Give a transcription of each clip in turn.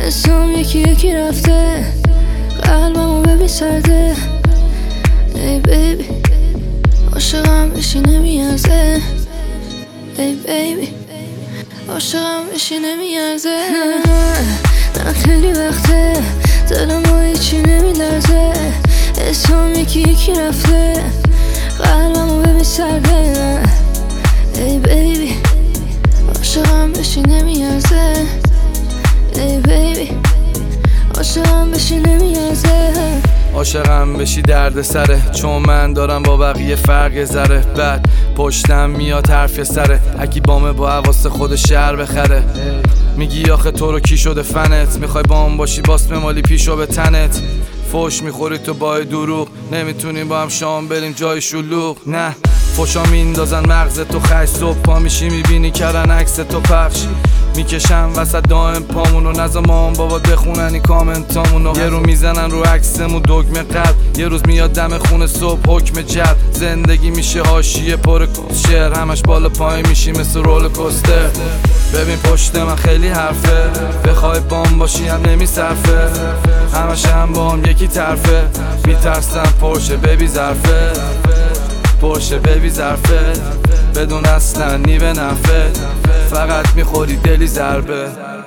اسم یکی یکی رفته، قلبمو ببین سرده. ای بیبی عاشقم بشی نمیارزه. ای بیبی عاشقم بشی نمیارزه. نه خیلی وقته دلم با هیچی نمیلرزه. اسم یکی یکی رفته، قلبمو ببین سرده. ای بیبی عاشقم بشی نمیارزه. ای بیبی عاشقم بشی نمیارزه. عاشقم بشی درد سره، چون من دارم با بقیه فرق ذره. بعد پشتم میاد حرف سره، اکی بامه با حواس خود شهر بخره. میگی آخه تو رو کی شده فنت، میخوای بام باشی باس ممالی پیشو به تنت. فوش میخوری تو با دروغ، نمیتونیم با هم شام بریم جای شلوغ. نه فوشا میندازن مغز تو خش، صبح پا میشی میبینی کردن عکس تو پخش. میکشم وسط دائم پامونو، نزا مام بابا بخونن این کامنتامونو. یه رو میزنن رو عکسمون دگمه قلب، یه روز میاد دم خونه صبح حکم جلب. زندگی میشه حاشیه پر شعر، همش بالا پای میشی مثل رول کوستر. ببین پشت من خیلی حرفه، بخوای بام باشی هم نمیصرفه. همش هم با هم یکی طرفه، میترسم پرشه ببی ظرفه. پرشه ببی ظرفه بدون اصلا نیوه نفه، فقط میخوری دلی ضربه.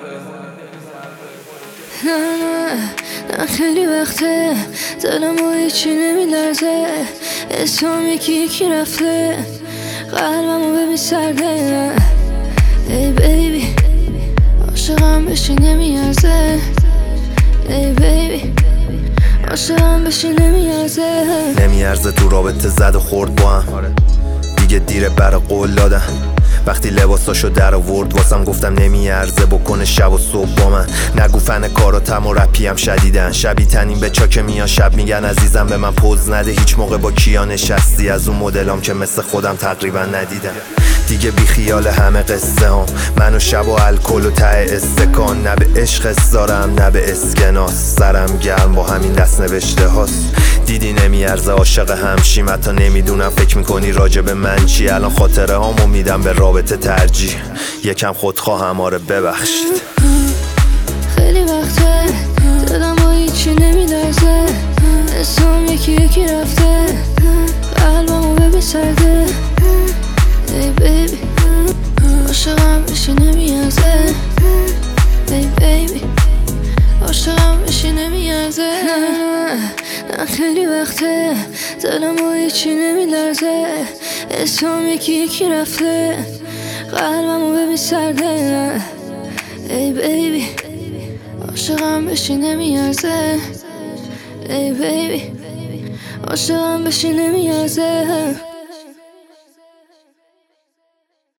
نه خیلی وقته دلم با هیچی نمیلرزه. اسم یکی یکی رفته، قلبمو ببین سرده. ای بیبی عاشقم بشی نمیارزه. ای بیبی عاشقم بشی نمیارزه. نمیارزه تو رابطه زد و خورد با هم، دیگه دیره برا قول دادن. وقتی لباساشو در آورد واسم گفتم نمیارزه بکنه شب و صبح با من. نگو فن کاراتم و رپی هم شدیدن، شبی تنیم به چاک میان شب میگن عزیزم به من پوز نده. هیچ موقع با کیا نشستی از اون مدلام که مثل خودم تقریبا ندیدم. دیگه بی خیال همه قصه هم، من و شب و الکل و ته استکان. نه به عشق دارم نه به اسکناس، سرم گرم با همین دست نوشته هاست. دیدی نمیارزه عاشق همشیم، حتی نمیدونم فکر میکنی راجب من چی. الان خاطره هامو میدم به رابطه ترجیح، یکم خودخواهم آره ببخشید. خیلی وقته دلم با هیچی نمیلرزه. اسم یکی یکی رفته، قلبمو ببین سرده. ای بیبی عاشقم بشی نمیارزه. ای بیبی عاشقم بشی نمیارزه. نه خیلی وقته دلم با هیچی نمیلرزه. اسم یکی یکی رفته، قلبمو ببین سرده. ای بیبی عاشقم بشی نمیارزه. ای بیبی عاشقم بشی نمیارزه.